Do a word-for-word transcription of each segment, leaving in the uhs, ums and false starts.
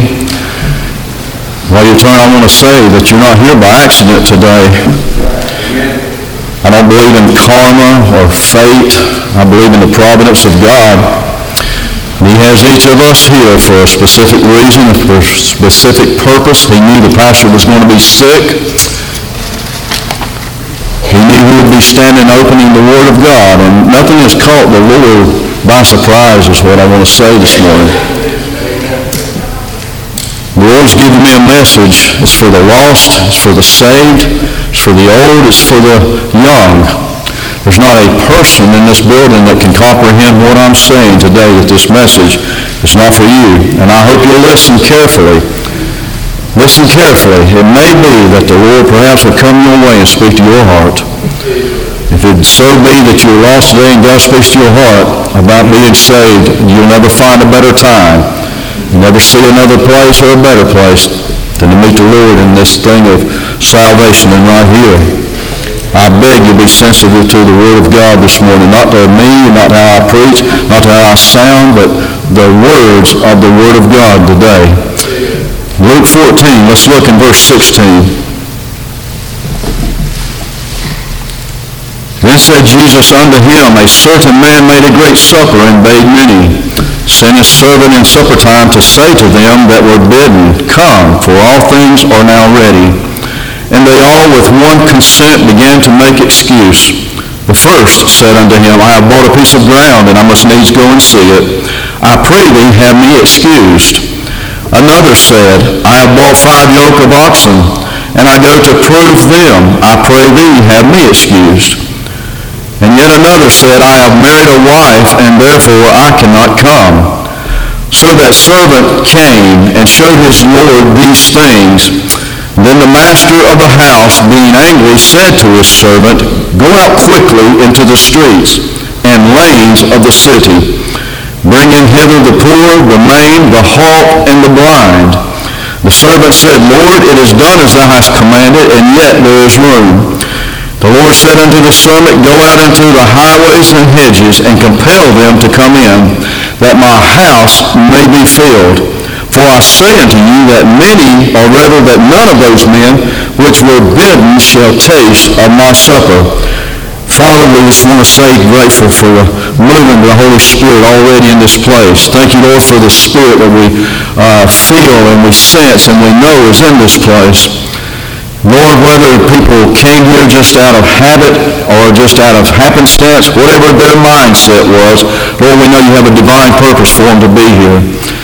fourteen. While you turn, I want to say that you're not here by accident today. I don't believe in karma or fate. I believe in the providence of God. He has each of us here for a specific reason, for a specific purpose. He knew the pastor was going to be sick. He knew he would be standing opening the Word of God, and nothing has caught the Lord by surprise is what I want to say this morning. The Lord's given me a message. It's for the lost, it's for the saved, it's for the old, it's for the young. There's not a person in this building that can comprehend what I'm saying today, that this message is not for you. And I hope you'll listen carefully. Listen carefully. It may be that the Lord perhaps will come your way and speak to your heart. If it so be that you're lost today and God speaks to your heart about being saved, you'll never find a better time. You'll never see another place or a better place than to meet the Lord in this thing of salvation and right here. I beg you be sensitive to the Word of God this morning, not to me, not to how I preach, not to how I sound, but the words of the Word of God today. Luke fourteen, let's look in verse sixteen. Then said Jesus unto him, A certain man made a great supper and bade many, sent his servant in supper time to say to them that were bidden, Come, for all things are now ready. And they all with one consent began to make excuse. The first said unto him, I have bought a piece of ground, and I must needs go and see it. I pray thee, have me excused. Another said, I have bought five yoke of oxen, and I go to prove them. I pray thee, have me excused. And yet another said, I have married a wife, and therefore I cannot come. So that servant came and showed his Lord these things. Then the master of the house, being angry, said to his servant, Go out quickly into the streets and lanes of the city. Bring in hither the poor, the maimed, the halt, and the blind. The servant said, Lord, it is done as thou hast commanded, and yet there is room. The Lord said unto the servant, Go out into the highways and hedges, and compel them to come in, that my house may be filled. For I say unto you that many, or rather that none of those men which were bidden shall taste of my supper. Father, we just want to say grateful for the movement of the Holy Spirit already in this place. Thank you, Lord, for the Spirit that we uh, feel and we sense and we know is in this place. Lord, whether people came here just out of habit or just out of happenstance, whatever their mindset was, Lord, we know you have a divine purpose for them to be here.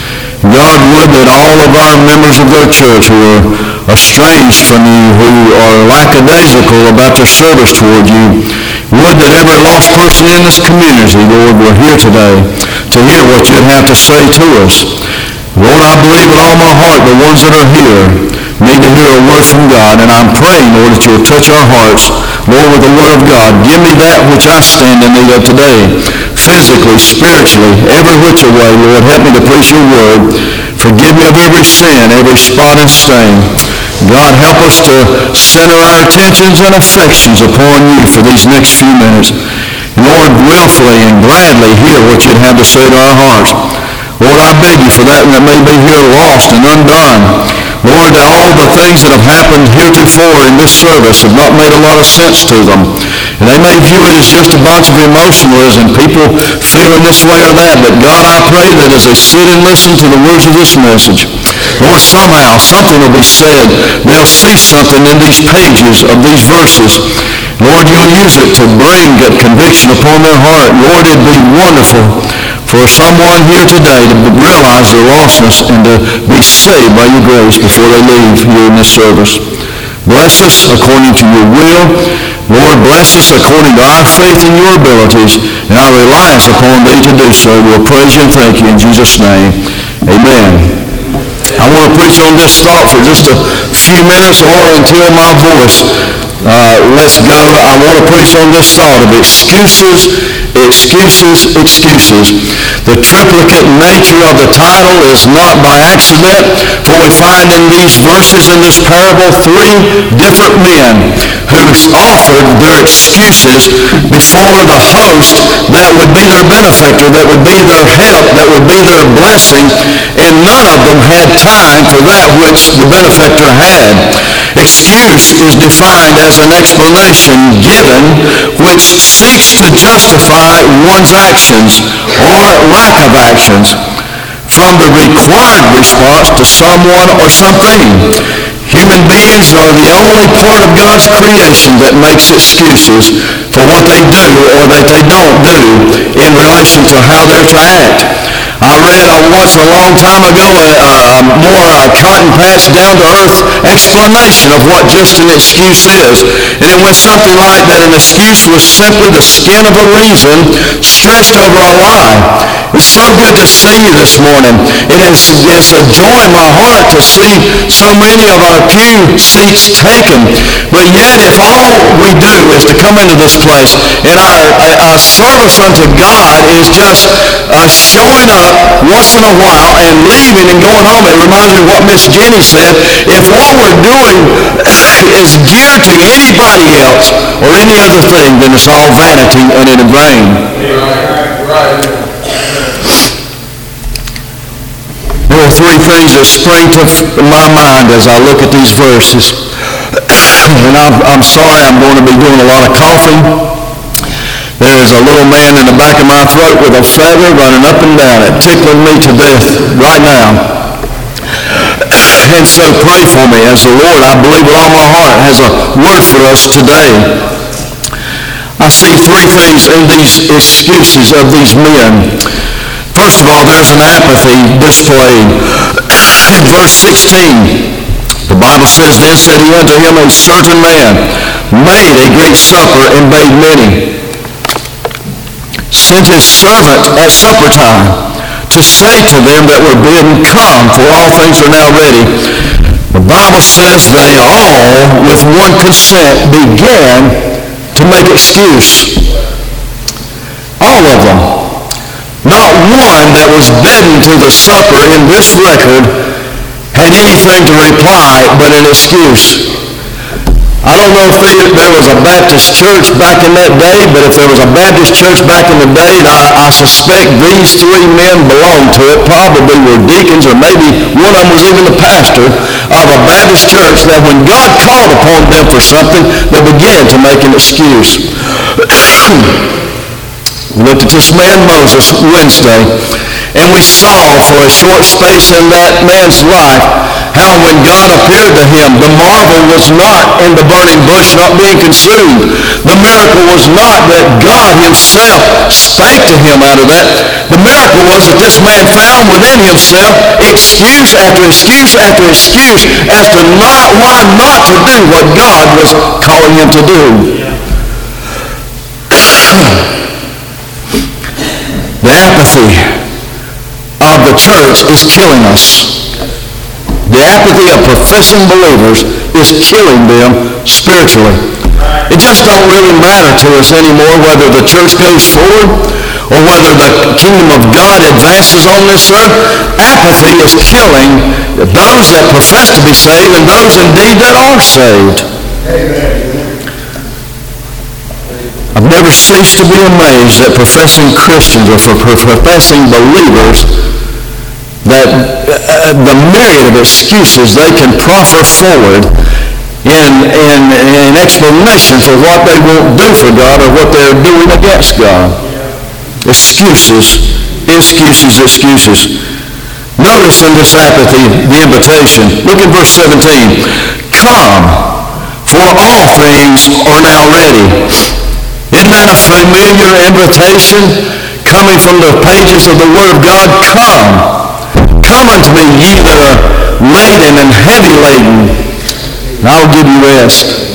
God, would that all of our members of their church who are estranged from you, who are lackadaisical about their service toward you, would that every lost person in this community, Lord, were here today to hear what you'd have to say to us. Lord, I believe with all my heart the ones that are here need to hear a word from God, and I'm praying, Lord, that you'll touch our hearts, Lord, with the word of God. Give me that which I stand in need of today, physically, spiritually, every which way, Lord. Help me to preach your word. Forgive me of every sin, every spot and stain. God, help us to center our attentions and affections upon you for these next few minutes. Lord, willfully and gladly hear what you'd have to say to our hearts. Lord, I beg you for that that may be here lost and undone. Lord, that all the things that have happened heretofore in this service have not made a lot of sense to them. And they may view it as just a bunch of emotionalism, people feeling this way or that. But God, I pray that as they sit and listen to the words of this message, Lord, somehow something will be said. They'll see something in these pages of these verses. Lord, you'll use it to bring conviction upon their heart. Lord, it'd be wonderful for someone here today to realize their lostness and to be saved by your grace before they leave here in this service. Bless us according to your will. Lord, bless us according to our faith in your abilities and our reliance upon thee to do so. We'll praise you and thank you in Jesus' name. Amen. I want to preach on this thought for just a few minutes or until my voice uh, lets go. I want to preach on this thought of excuses, excuses, excuses. The triplicate nature of the title is not by accident, for we find in these verses in this parable three different men who offered their excuses before the host that would be their benefactor, that would be their help, that would be their blessing, and none of them had time for that which the benefactor had. Excuse is defined as an explanation given which seeks to justify one's actions or lack of actions from the required response to someone or something. Human beings are the only part of God's creation that makes excuses for what they do or that they don't do in relation to how they're to act. I read uh, once a long time ago a, a more uh, cut and patched, down-to-earth explanation of what just an excuse is. And it went something like that: an excuse was simply the skin of a reason stretched over a lie. It's so good to see you this morning. It is it's a joy in my heart to see so many of our pew seats taken. But yet, if all we do is to come into this place and our, our service unto God is just uh, showing up once in a while and leaving and going home, it reminds me of what Miss Jenny said. If what we're doing is geared to anybody else or any other thing, then it's all vanity and in vain. Right, right. There are three things that spring to my mind as I look at these verses. And I'm, I'm sorry, I'm going to be doing a lot of coughing. There's a little man in the back of my throat with a feather running up and down it, tickling me to death right now. And so pray for me as the Lord, I believe with all my heart, has a word for us today. I see three things in these excuses of these men. First of all, there's an apathy displayed. In verse sixteen, the Bible says, "Then said he unto him, a certain man made a great supper and bade many. Sent his servant at supper time to say to them that were bidden, Come, for all things are now ready. The Bible says they all, with one consent, began to make excuse. All of them. Not one that was bidden to the supper in this record had anything to reply but an excuse. I don't know if there was a Baptist church back in that day, but if there was a Baptist church back in the day, and I, I suspect these three men belonged to it, probably were deacons, or maybe one of them was even the pastor of a Baptist church, that when God called upon them for something, they began to make an excuse. We looked at this man Moses Wednesday, and we saw for a short space in that man's life how when God appeared to him, the marvel was not in the burning bush not being consumed. The miracle was not that God himself spake to him out of that. The miracle was that this man found within himself excuse after excuse after excuse as to not why not to do what God was calling him to do. The apathy of the church is killing us. The apathy of professing believers is killing them spiritually. It just don't really matter to us anymore whether the church goes forward or whether the kingdom of God advances on this earth. Apathy is killing those that profess to be saved and those indeed that are saved. I've never ceased to be amazed at professing Christians or for professing believers that uh, the myriad of excuses they can proffer forward in, in, in explanation for what they won't do for God or what they're doing against God. Excuses, excuses, excuses. Notice in this apathy the invitation. Look at verse seventeen. Come, for all things are now ready. Isn't that a familiar invitation coming from the pages of the Word of God? Come. Come unto me, ye that are laden and heavy laden, and I'll give you rest.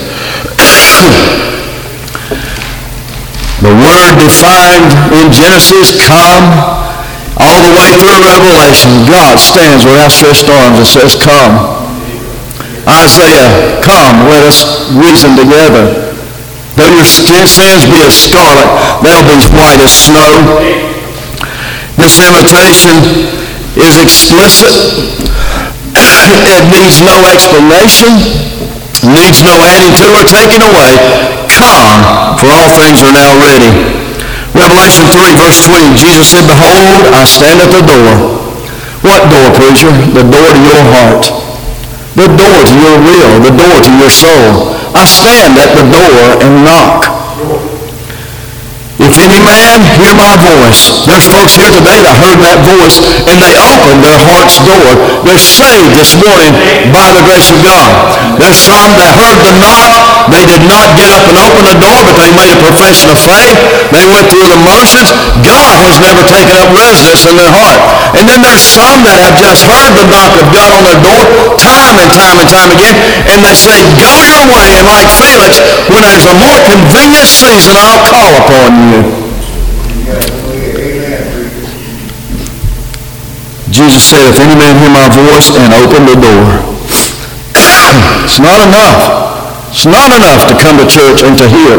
The word defined in Genesis, come, All the way through Revelation, God stands with outstretched arms and says, come. Isaiah, come, let us reason together. Though your sins be as scarlet, they'll be white as snow. This invitation is explicit. It needs no explanation, needs no adding to or taking away. Come, for all things are now ready. Revelation three, verse twenty, Jesus said, behold, I stand at the door. What door, preacher? The door to your heart. The door to your will. The door to your soul. I stand at the door and knock. If any man hear my voice, there's folks here today that heard that voice and they opened their heart's door. They're saved this morning by the grace of God. There's some that heard the knock. They did not get up and open the door, but they made a profession of faith. They went through the motions. God has never taken up residence in their heart. And then there's some that have just heard the knock of God on their door time and time and time again, and they say, go your way, and like Felix, when there's a more convenient season, I'll call upon you. Jesus said, if any man hear my voice and open the door. It's not enough. It's not enough to come to church and to hear.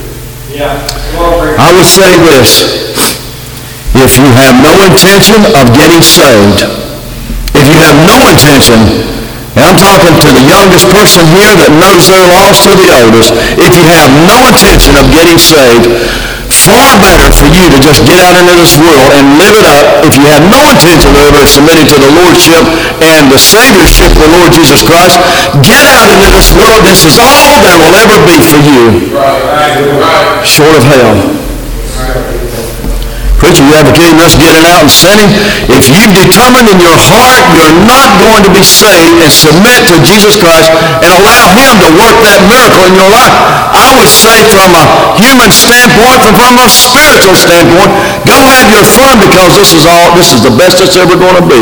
I would say this. If you have no intention of getting saved, if you have no intention, and I'm talking to the youngest person here that knows they're lost to the oldest, if you have no intention of getting saved, far better for you to just get out into this world and live it up. If you have no intention of ever submitting to the Lordship and the Saviorship of the Lord Jesus Christ, get out into this world. This is all there will ever be for you, short of hell. Preacher, you're advocating us getting out and sinning. If you've determined in your heart you're not going to be saved and submit to Jesus Christ and allow Him to work that miracle in your life, I would say from a human standpoint, from, from a spiritual standpoint, go have your fun, because this is all, this is the best it's ever going to be.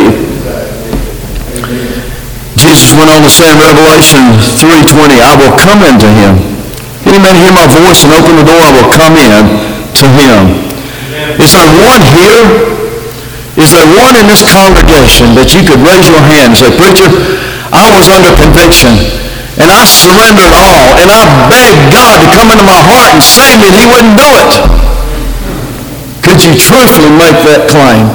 Jesus went on to say in Revelation three twenty, I will come into him. Any man hear my voice and open the door, I will come in to him. Is there one here? Is there one in this congregation that you could raise your hand and say, preacher, I was under conviction and I surrendered all and I begged God to come into my heart and save me, and He wouldn't do it? Could you truthfully make that claim?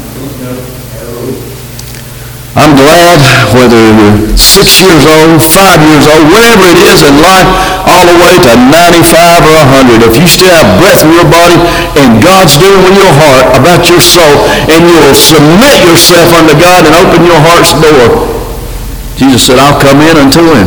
I'm glad, whether you're six years old, five years old, wherever it is in life, all the way to ninety-five or one hundred, if you still have breath in your body and God's doing in your heart about your soul, and you'll submit yourself unto God and open your heart's door, Jesus said, I'll come in unto him.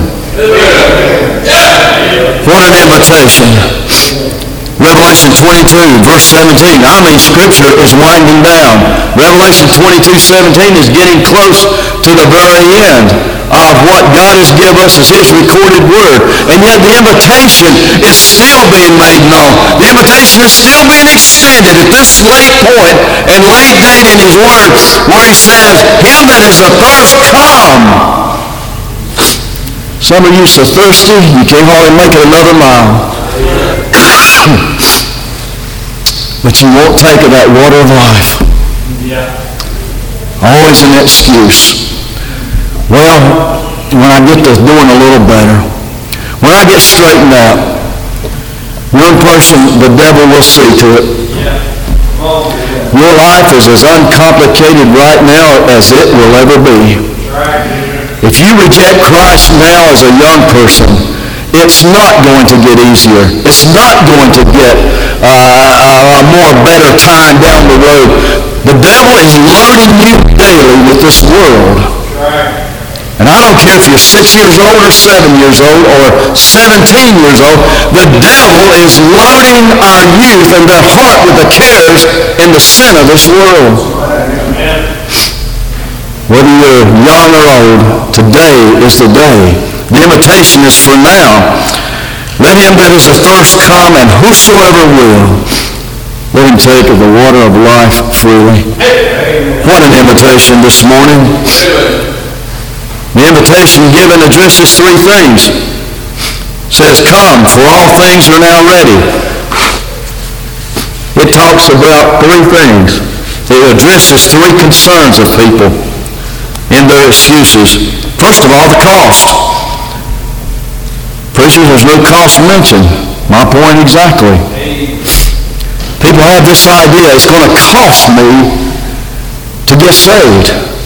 What an invitation. Revelation twenty-two, verse seventeen. I mean, Scripture is winding down. Revelation twenty-two, seventeen is getting close to the very end of what God has given us as His recorded Word. And yet the invitation is still being made known. The invitation is still being extended at this late point and late date in His Word, where He says, him that is athirst, come. Some of you so thirsty, you can't hardly make it another mile. But you won't take of that water of life. Yeah. Always an excuse. Well, when I get to doing a little better, when I get straightened out, one person, the devil will see to it. Yeah. Oh, yeah. Your life is as uncomplicated right now as it will ever be. Right. If you reject Christ now as a young person, it's not going to get easier. It's not going to get uh, a more better time down the road. The devil is loading you daily with this world. And I don't care if you're six years old or seven years old or seventeen years old, the devil is loading our youth and their heart with the cares and the sin of this world. Whether you're young or old, today is the day. The invitation is for now. Let him that is athirst come, and whosoever will, let him take of the water of life freely. What an invitation this morning. The invitation given addresses three things. It says, come, for all things are now ready. It talks about three things. It addresses three concerns of people in their excuses. First of all, the cost. Preacher, there's no cost mentioned. My point exactly. People have this idea, it's going to cost me to get saved.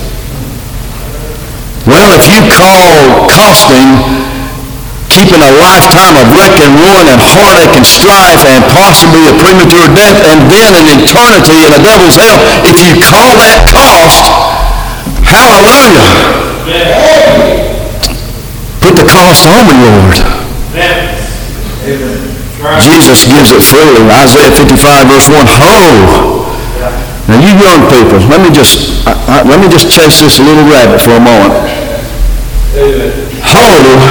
Well, if you call costing keeping a lifetime of wreck and ruin and heartache and strife and possibly a premature death and then an eternity in the devil's hell, if you call that cost, hallelujah. Put the cost on me, Lord. Jesus gives it freely. Isaiah fifty-five verse one, Ho! Now you young people, let me just I, I, let me just chase this little rabbit for a moment. Ho!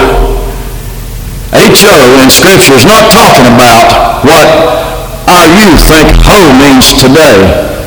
H O in Scripture is not talking about what our youth think ho means today.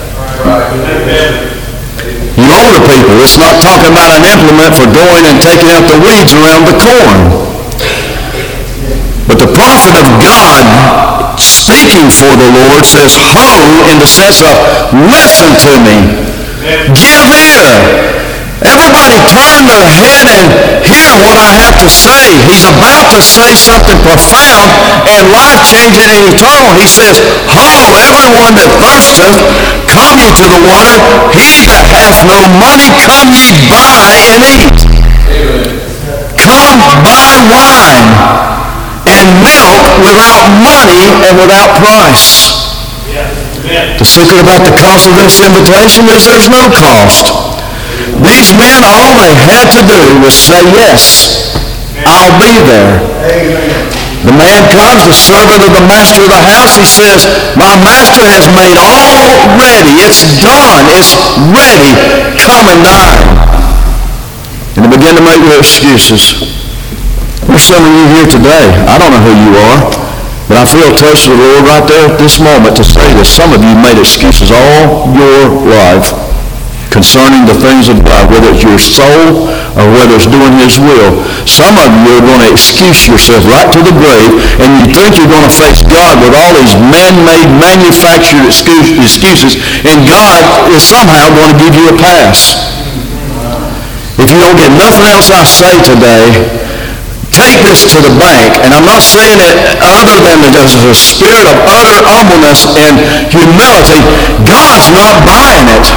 You older people, it's not talking about an implement for going and taking out the weeds around the corn. But the prophet of God, speaking for the Lord, says, Ho, in the sense of, listen to me. Give ear. Everybody turn their head and hear what I have to say. He's about to say something profound and life-changing and eternal. He says, Ho, everyone that thirsteth, come ye to the water. He that hath no money, come ye buy and eat. Come buy wine and milk without money and without price. The secret about the cost of this invitation is there's no cost. These men, all they had to do was say, yes, I'll be there. The man comes, the servant of the master of the house, he says, my master has made all ready. It's done. It's ready. Come and dine. And they begin to make their excuses. There's some of you here today. I don't know who you are, but I feel touched with the Lord right there at this moment to say that some of you made excuses all your life concerning the things of God, whether it's your soul or whether it's doing His will. Some of you are going to excuse yourself right to the grave, and you think you're going to face God with all these man-made, manufactured excuse, excuses, and God is somehow going to give you a pass. If you don't get nothing else I say today, take this to the bank, and I'm not saying it other than there's a spirit of utter humbleness and humility. God's not buying it.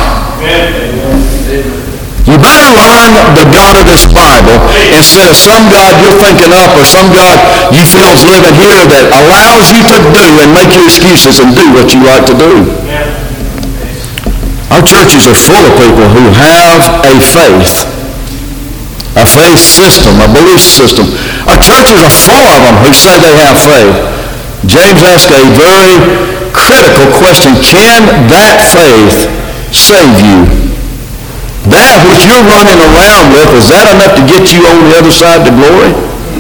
You better learn the God of this Bible instead of some God you're thinking up or some God you feel is living here that allows you to do and make your excuses and do what you like to do. Our churches are full of people who have a faith. A faith system, a belief system. Our churches are full of them who say they have faith. James asked a very critical question. Can that faith save you? That which you're running around with, is that enough to get you on the other side to glory?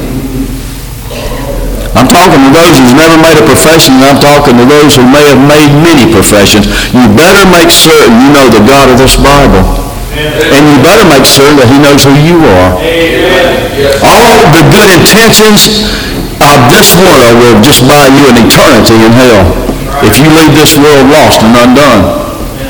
I'm talking to those who've never made a profession, and I'm talking to those who may have made many professions. You better make certain you know the God of this Bible. And you better make sure that He knows who you are. All the good intentions of this world will just buy you an eternity in hell if you leave this world lost and undone.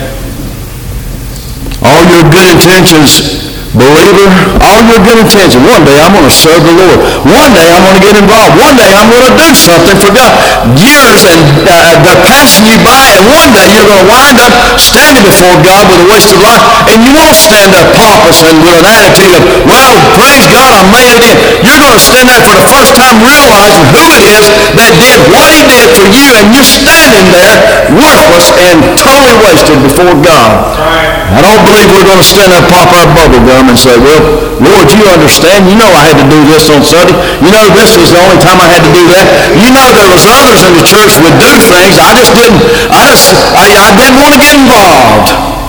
All your good intentions, believer, all your good intentions. One day I'm going to serve the Lord. One day I'm going to get involved. One day I'm going to do something for God. Years and uh, they're passing you by, and one day you're going to wind up standing before God with a wasted life, and you won't stand there pompous and with an attitude of, well, praise God, I made it in. You're going to stand there for the first time realizing who it is that did what He did for you, and you're standing there worthless and totally wasted before God. I don't believe we're going to stand there and pop our bubble gum and say, well, Lord, you understand. You know I had to do this on Sunday. You know this was the only time I had to do that. You know there was others in the church would do things. I just didn't, I just, I, I didn't want to get involved.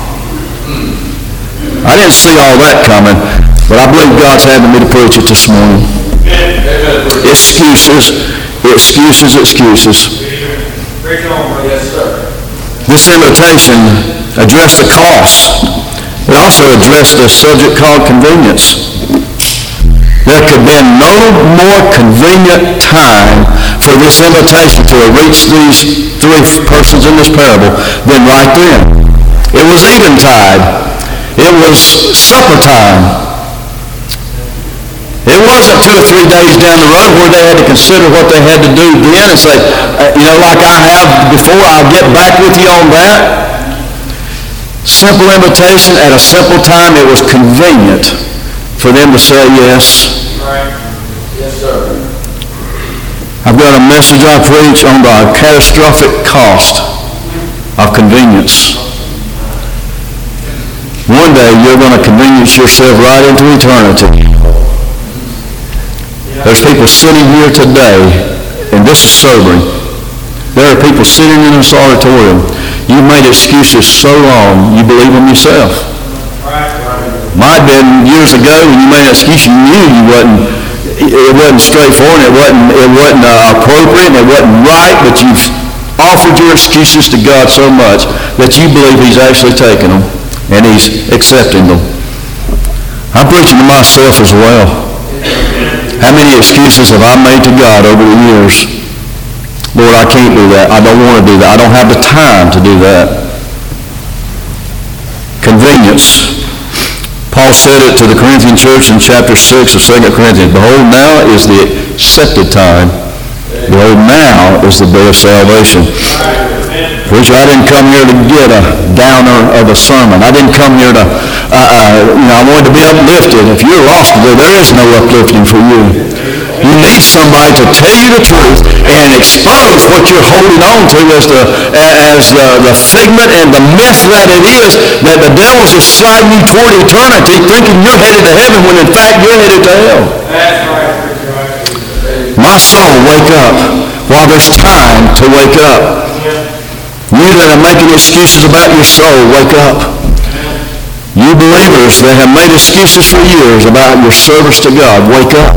I didn't see all that coming, but I believe God's having me to preach it this morning. Excuses, excuses, excuses. This invitation addressed the cost. It also addressed the subject called convenience. There could be no more convenient time for this invitation to reach these three persons in this parable than right then. It was eventide. It was supper time. It wasn't two or three days down the road where they had to consider what they had to do then and say, uh, you know, like I have before, I'll get back with you on that. Simple invitation at a simple time. It was convenient for them to say yes. Right. Yes, sir. I've got a message I preach on the catastrophic cost of convenience. One day you're going to convenience yourself right into eternity. There's people sitting here today, and this is sobering. There are people sitting in this auditorium. You made excuses so long, you believe them yourself. Might have been years ago when you made an excuse, you knew you wasn't, it wasn't straightforward, it wasn't, it wasn't uh, appropriate, and it wasn't right, but you've offered your excuses to God so much that you believe He's actually taking them, and He's accepting them. I'm preaching to myself as well. How many excuses have I made to God over the years? Lord, I can't do that. I don't want to do that. I don't have the time to do that. Convenience. Paul said it to the Corinthian church in chapter six of Second Corinthians. Behold, now is the accepted time. Behold, now is the day of salvation. Preacher, I didn't come here to get a downer of a sermon. I didn't come here to, uh, uh, you know, I wanted to be uplifted. If you're lost today, there is no uplifting for you. You need somebody to tell you the truth and expose what you're holding on to as the, as the, the figment and the mess that it is, that the devil's just sliding you toward eternity thinking you're headed to heaven when in fact you're headed to hell. That's right. My soul, wake up while there's time to wake up. You that are making excuses about your soul, wake up. You believers that have made excuses for years about your service to God, wake up.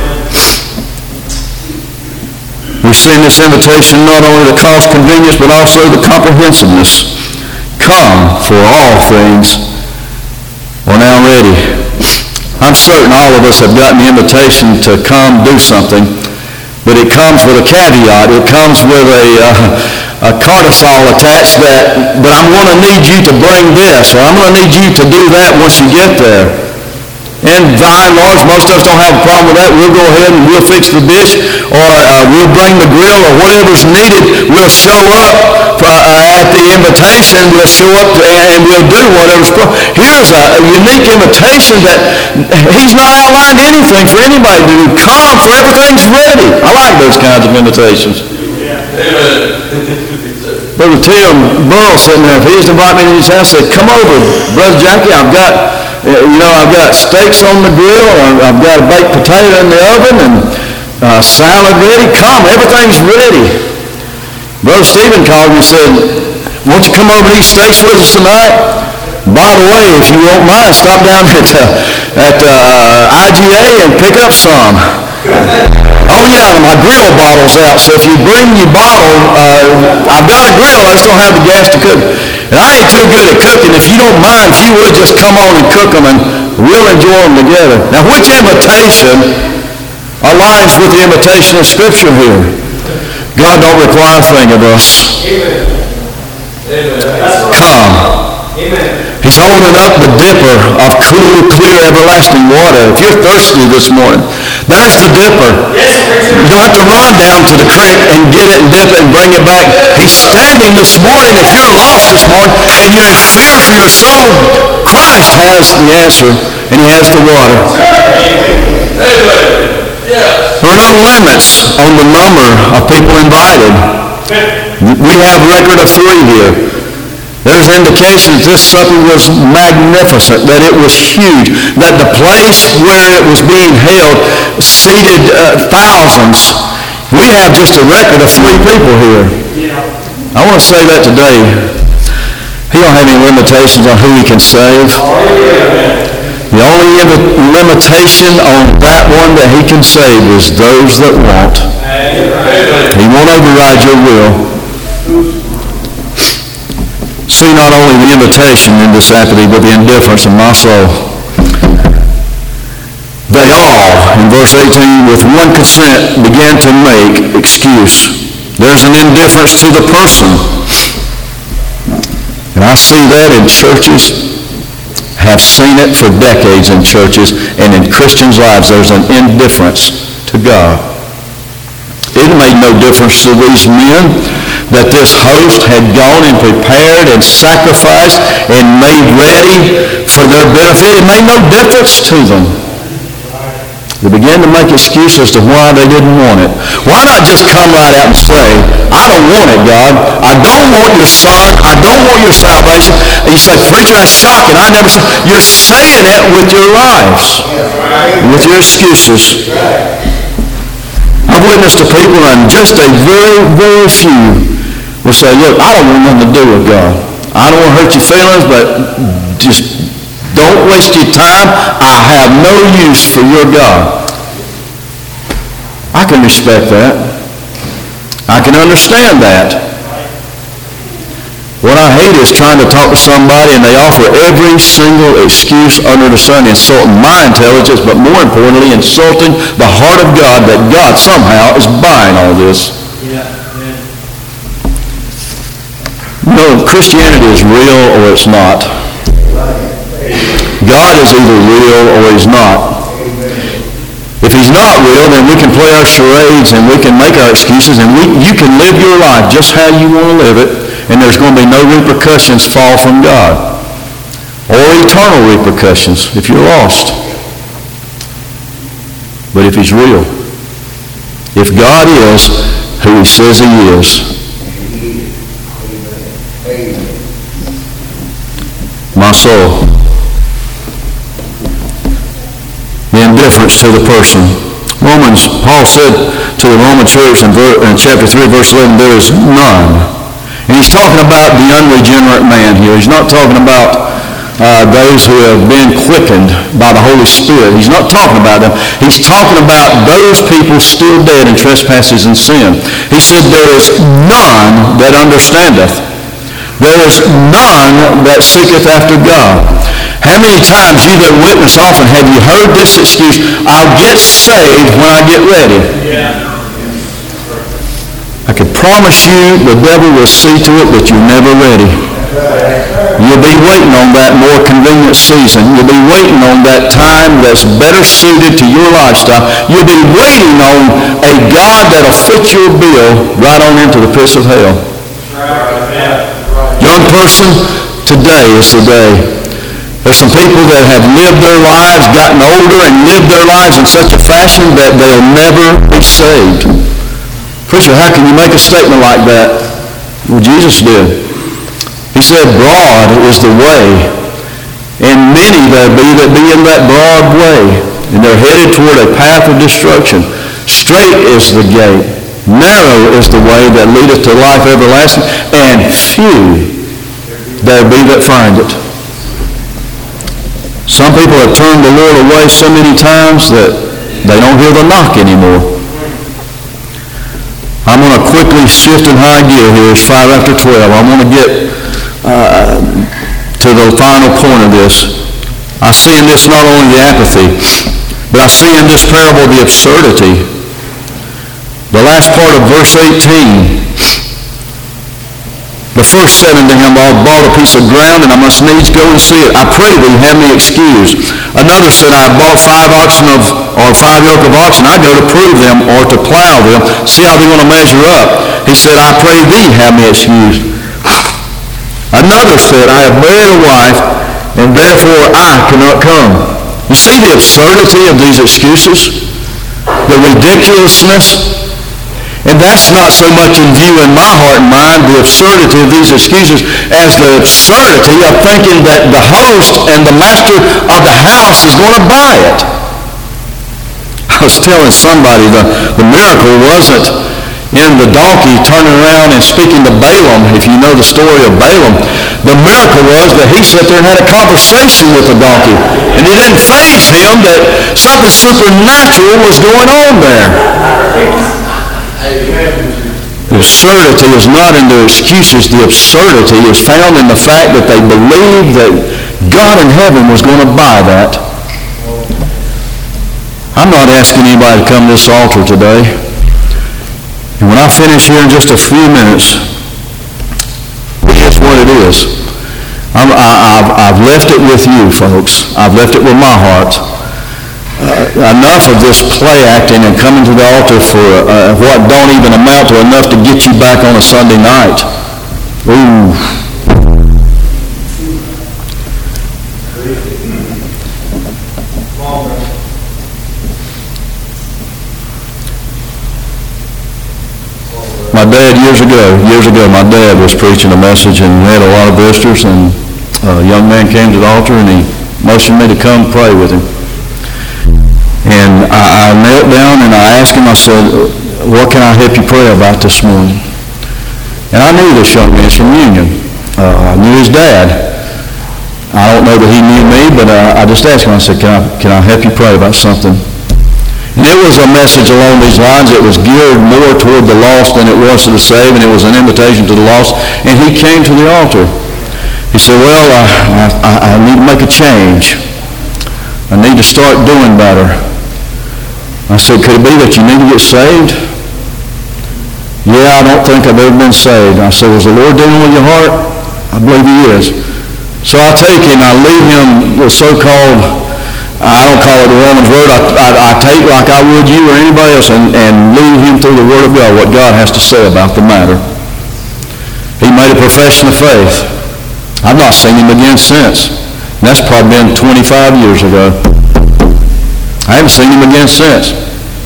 We've seen this invitation not only to cause convenience, but also the comprehensiveness. Come, for all things are now ready. I'm certain all of us have gotten the invitation to come do something, but it comes with a caveat. It comes with a... Uh, a codicil attached that, but I'm going to need you to bring this, or I'm going to need you to do that once you get there. And by and large, most of us don't have a problem with that. We'll go ahead and we'll fix the dish, or uh, we'll bring the grill, or whatever's needed. We'll show up uh, at the invitation. We'll show up to, and we'll do whatever's required. Here's a, a unique invitation that He's not outlined anything for anybody to do. Come, for everything's ready. I like those kinds of invitations. Amen. Brother Tim Burl sitting there, if he was to invite me to his house, said, come over, Brother Jackie, I've got, you know, I've got steaks on the grill, I've got a baked potato in the oven, and uh, salad ready. Come, everything's ready. Brother Stephen called me and said, won't you come over and eat steaks with us tonight? By the way, if you won't mind, stop down at, uh, at uh, I G A and pick up some. Oh yeah, my grill bottle's out, so if you bring your bottle, uh, I've got a grill, I just don't have the gas to cook. And I ain't too good at cooking. If you don't mind, if you would just come on and cook them, and we'll enjoy them together. Now, which invitation aligns with the invitation of Scripture here? God don't require a thing of us. Amen. Amen. Come. Amen. He's holding up the dipper of cool, clear, everlasting water. If you're thirsty this morning, there's the dipper. You don't have to run down to the creek and get it and dip it and bring it back. He's standing this morning. If you're lost this morning and you're in fear for your soul, Christ has the answer, and He has the water. There are no limits on the number of people invited. We have a record of three here. There's indication that this supper was magnificent, that it was huge, that the place where it was being held seated uh, thousands. We have just a record of three people here. I want to say that today. He don't have any limitations on who He can save. The only limitation on that one that He can save is those that want. He won't override your will. See not only the invitation in this apathy, but the indifference in my soul. They all, in verse eighteen, with one consent began to make excuse. There's an indifference to the person. And And I see that in churches, have seen it for decades in churches, and in Christians' lives there's an indifference to God. It made no difference to these men that this host had gone and prepared and sacrificed and made ready for their benefit. It made no difference to them. They began to make excuses to why they didn't want it. Why not just come right out and say, I don't want it, God. I don't want your son. I don't want your salvation. And you say, preacher, that's shocking. I never said. You're saying it with your lives, with your excuses. I've witnessed to people, and just a very, very few will say, look, I don't want nothing to do with God. I don't want to hurt your feelings, but just don't waste your time. I have no use for your God. I can respect that. I can understand that. What I hate is trying to talk to somebody and they offer every single excuse under the sun, insulting my intelligence, but more importantly, insulting the heart of God, that God somehow is buying all this. Yeah. You know, Christianity is real or it's not. God is either real or he's not. If he's not real, then we can play our charades and we can make our excuses, and we, you can live your life just how you want to live it, and there's going to be no repercussions fall from God, or eternal repercussions if you're lost. But if he's real, if God is who he says he is, my soul, the indifference to the person. Romans, Paul said to the Roman church in, ver, in chapter three, verse eleven, there is none. And he's talking about the unregenerate man here. He's not talking about uh, those who have been quickened by the Holy Spirit. He's not talking about them. He's talking about those people still dead in trespasses and sin. He said, there is none that understandeth. There is none that seeketh after God. How many times, you that witness often, have you heard this excuse, I'll get saved when I get ready? Yeah. I can promise you the devil will see to it that you're never ready. You'll be waiting on that more convenient season. You'll be waiting on that time that's better suited to your lifestyle. You'll be waiting on a God that'll fit your bill right on into the pits of hell. Young person, today is the day. There's some people that have lived their lives, gotten older, and lived their lives in such a fashion that they'll never be saved. Preacher, how can you make a statement like that? Well, Jesus did. He said, broad is the way, and many there be that be in that broad way, and they're headed toward a path of destruction. Straight is the gate, narrow is the way that leadeth to life everlasting, and few there be that find it. Some people have turned the Lord away so many times that they don't hear the knock anymore. I'm going to quickly shift in high gear here. It's five after twelve. I'm going to get uh, to the final point of this. I see in this not only the apathy, but I see in this parable the absurdity. The last part of verse eighteen. The first said unto him, I bought a piece of ground, and I must needs go and see it. I pray thee, have me excused. Another said, I bought five oxen of, or five yoke of oxen. I go to prove them, or to plow them, see how they're going to measure up. He said, I pray thee, have me excused. Another said, I have married a wife, and therefore I cannot come. You see the absurdity of these excuses? The ridiculousness? And that's not so much in view in my heart and mind, the absurdity of these excuses, as the absurdity of thinking that the host and the master of the house is going to buy it. I was telling somebody the, the miracle wasn't in the donkey turning around and speaking to Balaam, if you know the story of Balaam. The miracle was that he sat there and had a conversation with the donkey. And it didn't faze him that something supernatural was going on there. The absurdity is not in their excuses. The absurdity is found in the fact that they believed that God in heaven was going to buy that. I'm not asking anybody to come to this altar today. And when I finish here in just a few minutes, it is what it is. I'm, I, I've, I've left it with you, folks. I've left it with my heart. Uh, enough of this play acting and coming to the altar for uh, what don't even amount to enough to get you back on a Sunday night. Ooh. My dad, years ago, years ago, my dad was preaching a message and we had a lot of visitors, and a young man came to the altar and he motioned me to come pray with him. And I, I knelt down and I asked him, I said, what can I help you pray about this morning? And I knew this young man's from Union. Uh, I knew his dad. I don't know that he knew me, but uh, I just asked him, I said, can I, can I help you pray about something? And it was a message along these lines. It was geared more toward the lost than it was to the saved, and it was an invitation to the lost. And he came to the altar. He said, well, I, I, I need to make a change. I need to start doing better. I said, could it be that you need to get saved? Yeah, I don't think I've ever been saved. I said, was the Lord dealing with your heart? I believe he is. So I take him, I lead him the so-called, I don't call it a woman's word, I, I, I take like I would you or anybody else and, and lead him through the Word of God, what God has to say about the matter. He made a profession of faith. I've not seen him again since. And that's probably been twenty-five years ago. I haven't seen him again since.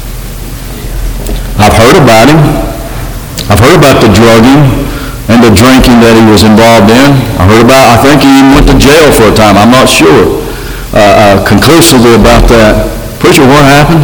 I've heard about him. I've heard about the drugging and the drinking that he was involved in. I heard about, I think he even went to jail for a time. I'm not sure uh, uh, conclusively about that. Preacher, what happened?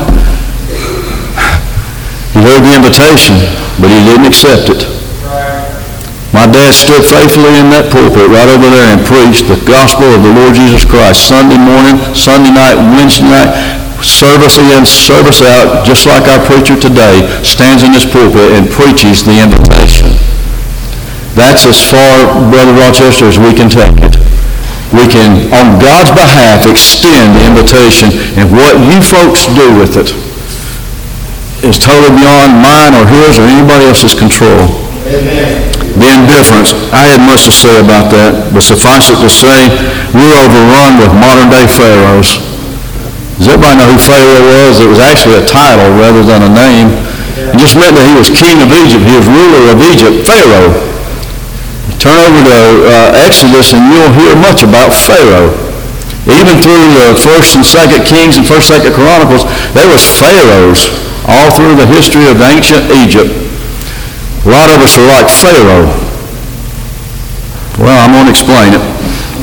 He heard the invitation, but he didn't accept it. My dad stood faithfully in that pulpit right over there and preached the gospel of the Lord Jesus Christ Sunday morning, Sunday night, Wednesday night, service in, service out, just like our preacher today stands in this pulpit and preaches the invitation. That's as far, Brother Rochester, as we can take it. We can, on God's behalf, extend the invitation, and what you folks do with it is totally beyond mine or his or anybody else's control. Amen. The indifference, I had much to say about that, but suffice it to say, we're overrun with modern-day pharaohs. Does everybody know who Pharaoh was? It was actually a title rather than a name. It just meant that he was king of Egypt. He was ruler of Egypt, Pharaoh. Turn over to uh, Exodus and you'll hear much about Pharaoh. Even through the First and Second Kings and First and Second Chronicles, there was pharaohs all through the history of ancient Egypt. A lot of us are like Pharaoh. Well, I'm going to explain it.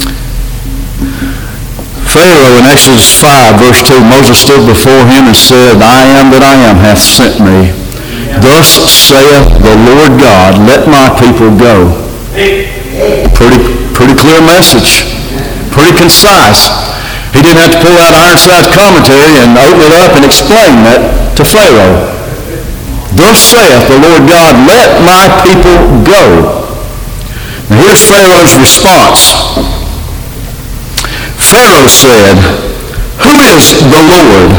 Pharaoh in Exodus five, verse two, Moses stood before him and said, I am that I am hath sent me. Thus saith the Lord God, let my people go. Pretty, pretty clear message. Pretty concise. He didn't have to pull out Ironside's commentary and open it up and explain that to Pharaoh. Thus saith the Lord God, let my people go. Now here's Pharaoh's response. Pharaoh said, who is the Lord?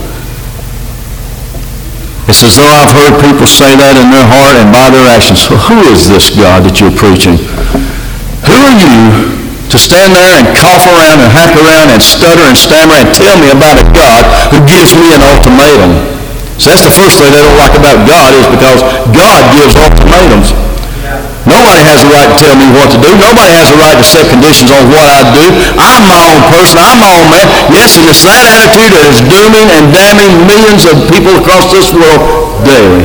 It's as though I've heard people say that in their heart and by their actions. So who is this God that you're preaching? Who are you to stand there and cough around and hack around and stutter and stammer and tell me about a God who gives me an ultimatum? So that's the first thing they don't like about God, is because God gives ultimatums. Nobody has a right to tell me what to do. Nobody has a right to set conditions on what I do. I'm my own person. I'm my own man. Yes, and it's that attitude that is dooming and damning millions of people across this world daily.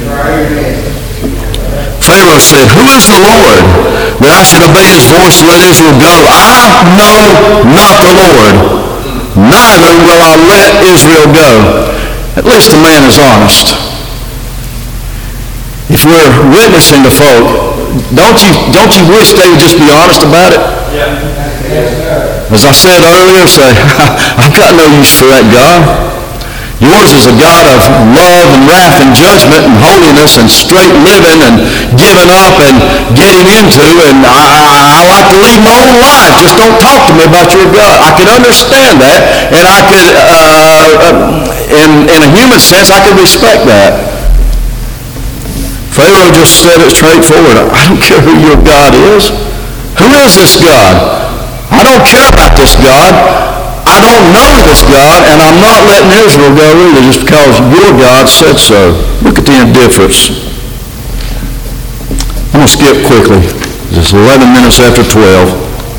Pharaoh said, who is the Lord that I should obey his voice to let Israel go? I know not the Lord. Neither will I let Israel go. At least the man is honest. If we're witnessing to folk, don't you don't you wish they would just be honest about it? Yeah. As I said earlier, say, I've got no use for that God. Yours is a God of love and wrath and judgment and holiness and straight living and giving up and getting into, and I, I, I like to lead my own life. Just don't talk to me about your God. I could understand that, and I could, uh, in, in a human sense, I could respect that. Pharaoh just said it straightforward. I don't care who your God is. Who is this God? don't care about this God. I don't know this God, and I'm not letting Israel go either just because your God said so. Look at the indifference. I'm going to skip quickly. It's eleven minutes after twelve.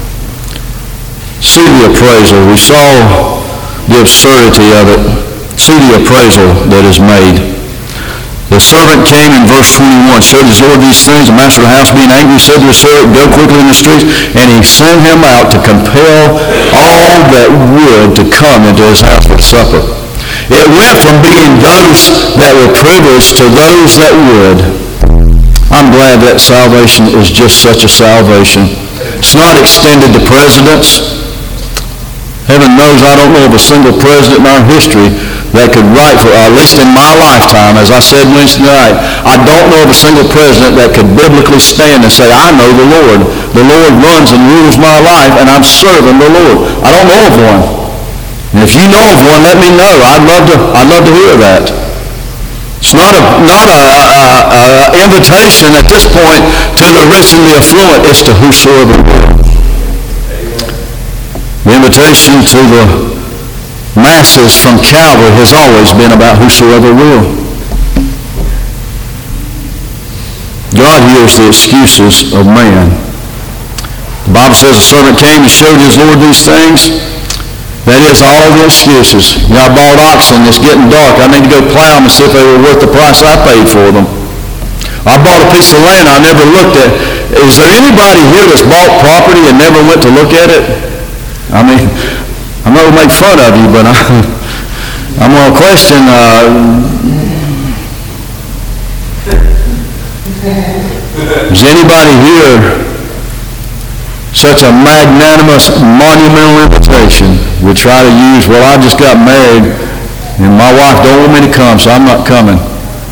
See the appraisal. We saw the absurdity of it. See the appraisal that is made. The servant came in verse twenty-one, showed his Lord these things. The master of the house, being angry, said to his servant, go quickly in the streets. And he sent him out to compel all that would to come into his house for supper. It went from being those that were privileged to those that would. I'm glad that salvation is just such a salvation. It's not extended to presidents. Heaven knows I don't know of a single president in our history that could write for, at least in my lifetime, as I said Wednesday night, I don't know of a single president that could biblically stand and say, I know the Lord. The Lord runs and rules my life, and I'm serving the Lord. I don't know of one. And if you know of one, let me know. I'd love to, I'd love to hear that. It's not a not a, a, a, a invitation at this point to the rich and the affluent. It's to whosoever will. The invitation to the masses from Calvary has always been about whosoever will. God hears the excuses of man. The Bible says the servant came and showed his Lord these things. That is all the excuses. You know, I bought oxen. It's getting dark. I need to go plow them and see if they were worth the price I paid for them. I bought a piece of land I never looked at. Is there anybody here that's bought property and never went to look at it? I mean, I'm not going to make fun of you, but I, I'm going to question, uh, is anybody here such a magnanimous, monumental invitation would try to use, well, I just got married, and my wife don't want me to come, so I'm not coming.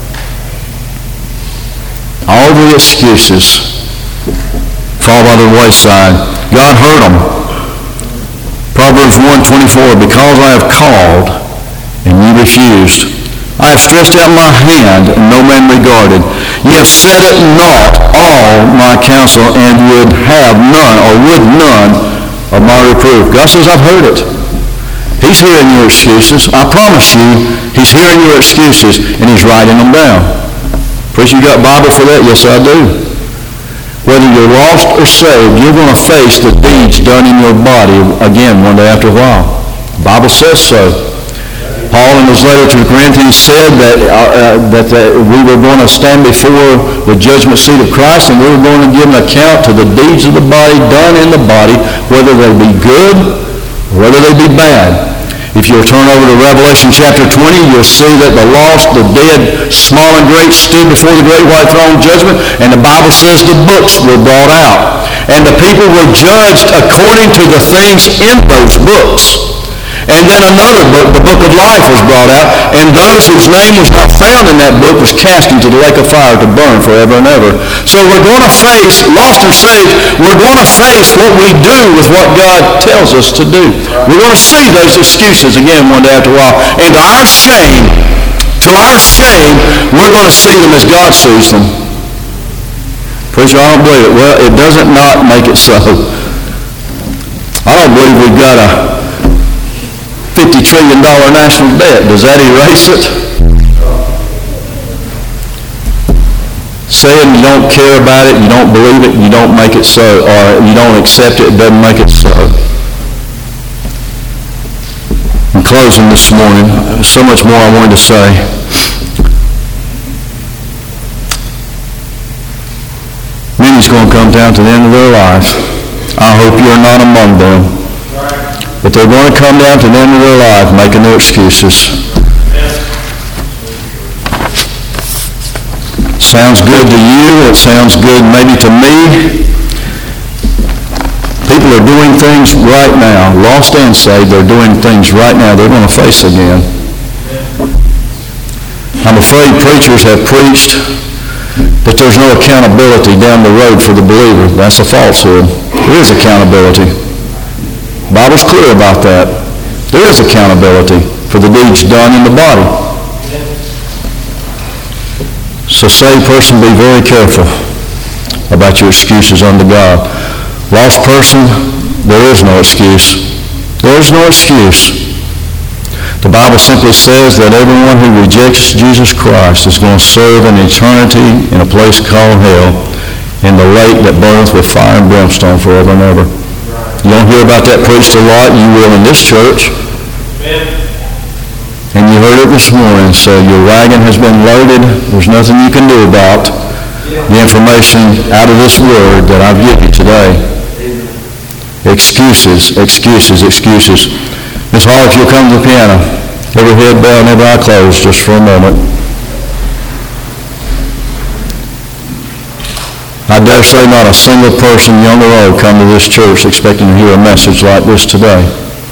All the excuses fall by the wayside. God heard them. Proverbs one twenty-four, because I have called and you refused. I have stretched out my hand and no man regarded. Ye have set at naught all my counsel and would have none or would none of my reproof. God says, I've heard it. He's hearing your excuses. I promise you, he's hearing your excuses and he's writing them down. Preacher, you got Bible for that? Yes, I do. Whether you're lost or saved, you're going to face the deeds done in your body again one day after a while. The Bible says so. Paul in his letter to the Corinthians said that, uh, uh, that uh, we were going to stand before the judgment seat of Christ and we were going to give an account to the deeds of the body done in the body, whether they be good or whether they be bad. If you'll turn over to Revelation chapter twenty, you'll see that the lost, the dead, small and great, stood before the great white throne of judgment, and the Bible says the books were brought out. And the people were judged according to the things in those books. And then another book, the book of life, was brought out, and those whose name was not found in that book was cast into the lake of fire to burn forever and ever. So we're going to face, lost or saved, we're going to face what we do with what God tells us to do. We're going to see those excuses again one day after a while. And to our shame, to our shame, we're going to see them as God sees them. Preacher, I don't believe it. Well, it doesn't not make it so. I don't believe we've got a fifty trillion dollars national debt. Does that erase it? Saying you don't care about it, you don't believe it, you don't make it so, or you don't accept it, it doesn't make it so. In closing this morning, so much more I wanted to say. Many's going to come down to the end of their lives. I hope you're not among them. But they're going to come down to the end of their life making their excuses. Sounds good to you. It sounds good maybe to me. People are doing things right now, lost and saved, they're doing things right now they're going to face again. I'm afraid preachers have preached that there's no accountability down the road for the believer. That's a falsehood. There is accountability. The Bible's clear about that. There is accountability for the deeds done in the body. So, saved person, be very careful about your excuses unto God. Lost person, There is no excuse. There is no excuse. The Bible simply says that everyone who rejects Jesus Christ is going to serve an eternity in a place called hell, in the lake that burneth with fire and brimstone forever and ever. You don't hear about that preached a lot. You will in this church. Amen. And you heard it this morning. So your wagon has been loaded. There's nothing you can do about the information out of this word that I've given you today. Excuses, excuses, excuses. Miss Hall, if you'll come to the piano. Every head bowed and every eye closed just for a moment. I dare say not a single person, young or old, come to this church expecting to hear a message like this today.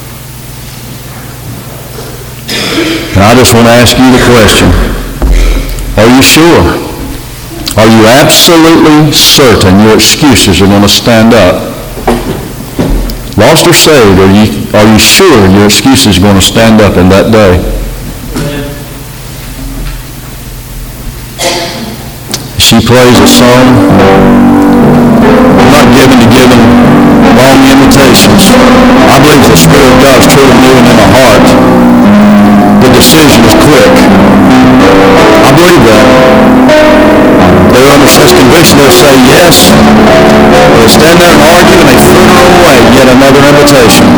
And I just want to ask you the question, are you sure? Are you absolutely certain your excuses are going to stand up? Lost or saved, are you, are you sure your excuses are going to stand up in that day? She plays a song. I'm not given to giving long invitations. I believe the Spirit of God is truly moving in my heart. The decision is quick. I believe that. They're under such conviction they'll say yes. They'll stand there and argue and they fritter away yet another invitation.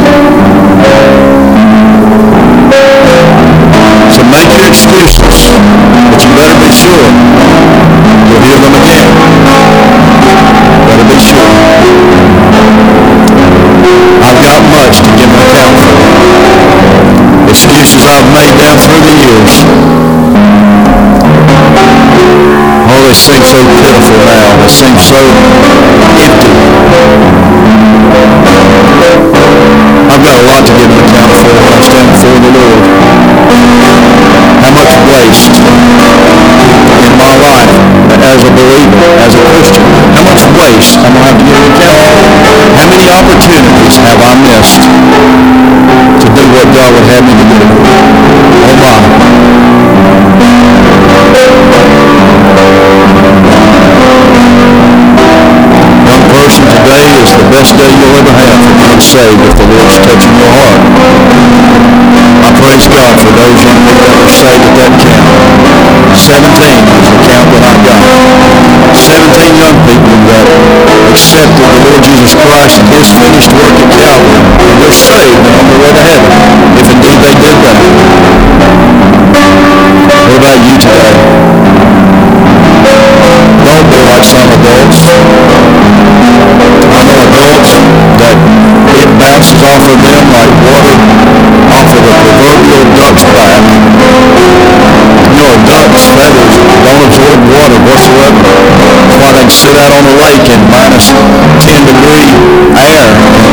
So make your excuses, but you better be sure you'll hear them again. Better be sure. I've got much to give an account for. Excuses I've made down through the years. Oh, they seem so pitiful now. They seem so empty. I've got a lot to give an account for when I stand before the Lord. How much waste in my life as a believer, as a Christian, how much waste I'm going to have to give an account for? How many opportunities have I missed to do what God would have me to do? Oh my. Young person, today is the best day you'll ever have for being saved if the Lord's touching your heart. I praise God for those young people that were saved at that count. Seventeen was the count that I got. Seventeen young people that accepted the Lord Jesus Christ and His finished work at Calvary, and they're saved and on their way to heaven, if indeed they did that. What about you today? Don't be like some adults. I know adults that it bounces off of them like water off of a proverbial duck's back. You know, ducks' feathers don't absorb water whatsoever. That's why they can sit out on the lake in minus ten degree air.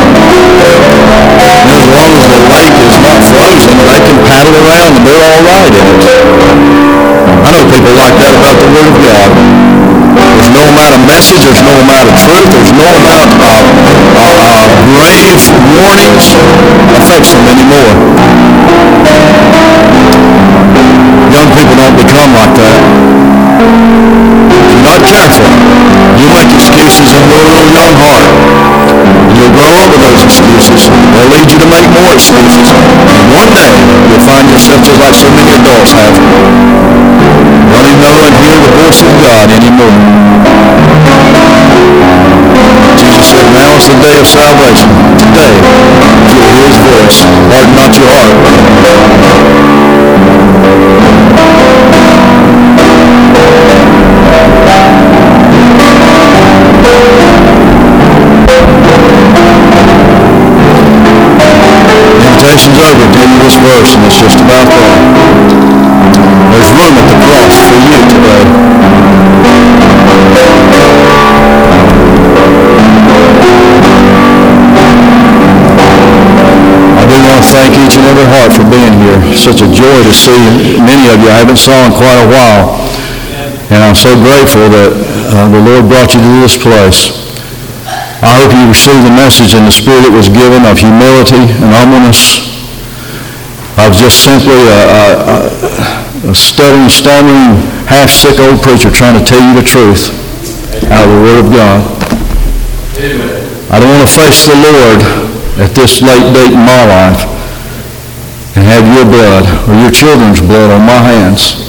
And as long as the lake is not frozen, they can paddle around and they're all right in it. I know people like that about the Word of God. There's no amount of message, there's no amount of truth, there's no amount of uh, uh, grave warnings affects them anymore. Young people don't become like that. If you're not careful, you'll make excuses in your little young heart. You'll grow up with those excuses. They'll lead you to make more excuses. And one day, you'll find yourself just like so many adults have. Don't even know and hear the voice of God anymore. Jesus said, now is the day of salvation. Today, you will hear His voice. Harden not your heart. Invitation's over. Give you this verse, and it's just about there. There's room at the cross for you today. I do want to thank each and every heart for being here. Such a joy to see many of you I haven't saw in quite a while. And I'm so grateful that uh, the Lord brought you to this place. I hope you received the message in the spirit it was given of humility and humbleness, of just simply a, a, a stuttering, stammering, half-sick old preacher trying to tell you the truth out of the Word of God. Amen. I don't want to face the Lord at this late date in my life and have your blood or your children's blood on my hands.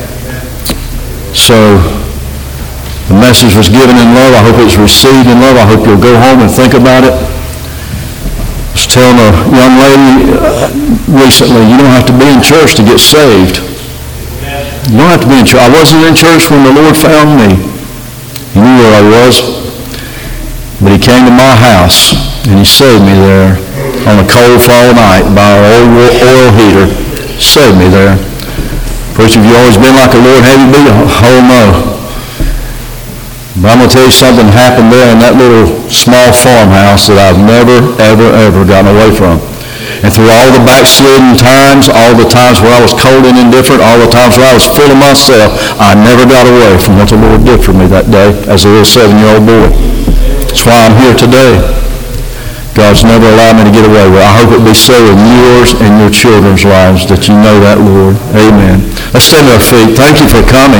So the message was given in love. I hope it's received in love. I hope you'll go home and think about it. I was telling a young lady recently, you don't have to be in church to get saved. You don't have to be in church. I wasn't in church when the Lord found me. He knew where I was. But he came to my house and he saved me there on a cold fall night by our old oil heater. Saved me there. Preacher, have you always been like the Lord had you be? Oh no. But I'm going to tell you something happened there in that little small farmhouse that I've never, ever, ever gotten away from. And through all the backslidden times, all the times where I was cold and indifferent, all the times where I was full of myself, I never got away from what the Lord did for me that day as a little seven-year-old boy. That's why I'm here today. God's never allowed me to get away with it. I hope it be so in yours and your children's lives that you know that, Lord. Amen. Let's stand to our feet. Thank you for coming.